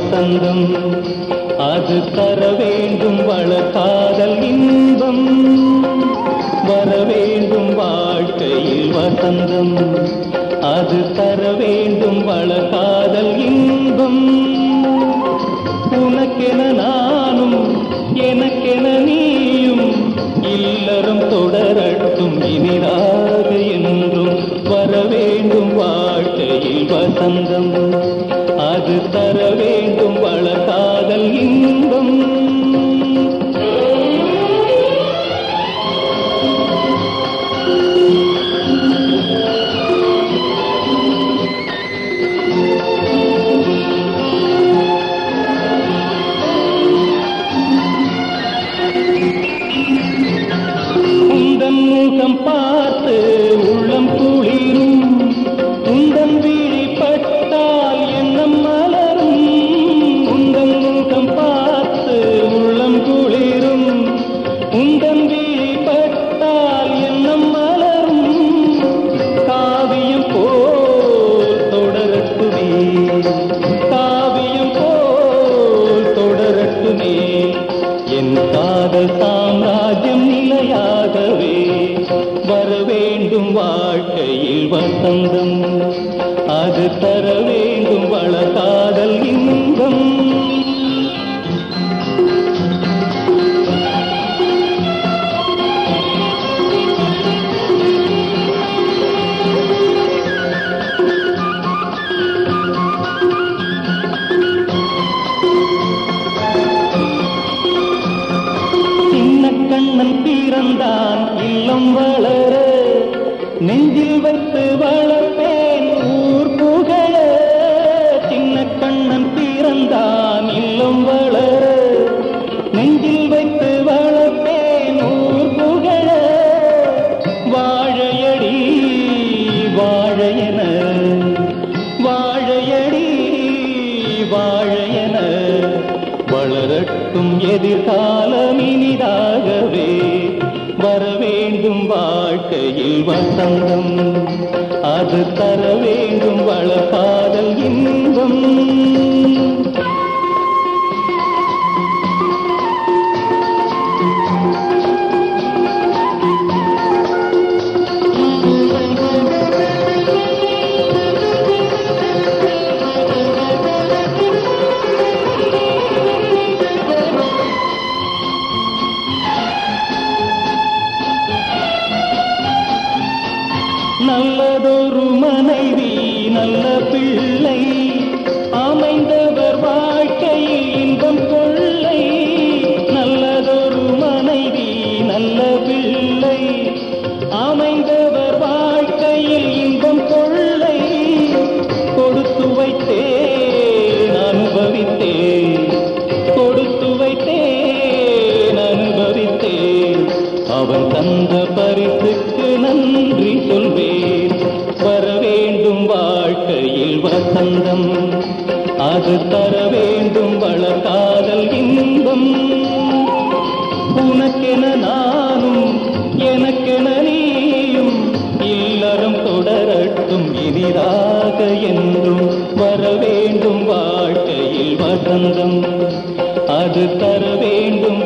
வசந்தம். அது தர வேண்டும் வளர்காதல் இன்பம். வர வேண்டும் வாழ்க்கையில் வசந்தம். அது தர வேண்டும் வளர்காதல் இன்பம். உனக்கென நானும் எனக்கென நீயும் இல்லறம் தொடரட்டும் இனிதாக என்றும். வர வேண்டும் வாழ்க்கையில் வசந்தம். அது தர வேண்டும் வளர்காதல் இன்பம். உந்தன் முகம் பார்த்து உள்ளம் குளிரும். உந்தன் விழி பட்டால் எண்ணம் மலரும். உந்தன் முகம் பார்த்து உள்ளம் குளிரும். உந்தன் விழி பட்டால் எண்ணம் மலரும். காவியம் போல் தொடரட்டுமே. காவியம் போல் தொடரட்டுமே. என் காதல் சாம்ராஜ்யம் நிலையாகவே. வர வேண்டும் வாழ்க்கையில் வசந்தம். அது தர வேண்டும் வளர்காதல் இன்பம். கண்ணன் பிறந்தான் இல்லம் வளர. நெஞ்சில் வைத்து வளர்ப்பேன் ஊர் புகழ. சின்ன கண்ணன் பிறந்தான் இல்லம் வளர. நெஞ்சில் வைத்து வளர்ப்பேன் ஊர் புகழ. வாழையடி வாழையன. வாழையடி வாழையன. வளரட்டும் எதிர்காலம் இனிதாகவே. வர வேண்டும் வாழ்க்கையில் வசந்தம். அது தர வேண்டும் வளர்காதல் இன்பம். நல்லதொரு மனைவி நல்ல பிள்ளை அமைந்தவர் வாழ்க்கையில் இன்பம் கொள்ளை. நல்லதொரு மனைவி நல்ல பிள்ளை அமைந்தவர் வாழ்க்கையில் இன்பம் கொள்ளை. கொடுத்து வைத்தேன் அனுபவித்தேன். கொடுத்து வைத்தேன் அனுபவித்தேன். அவன் தந்த பரிசுக்கு நன்றி சொல்வேன். வர வேண்டும் வாழ்க்கையில் வசந்தம். அது தர வேண்டும் வளர்காதல் இன்பம். உனக்கென நானும் எனக்கென நீயும் இல்லறம் தொடரட்டும் இனிதாக என்றும். வர வேண்டும் வாழ்க்கையில் வசந்தம். அது தர வேண்டும்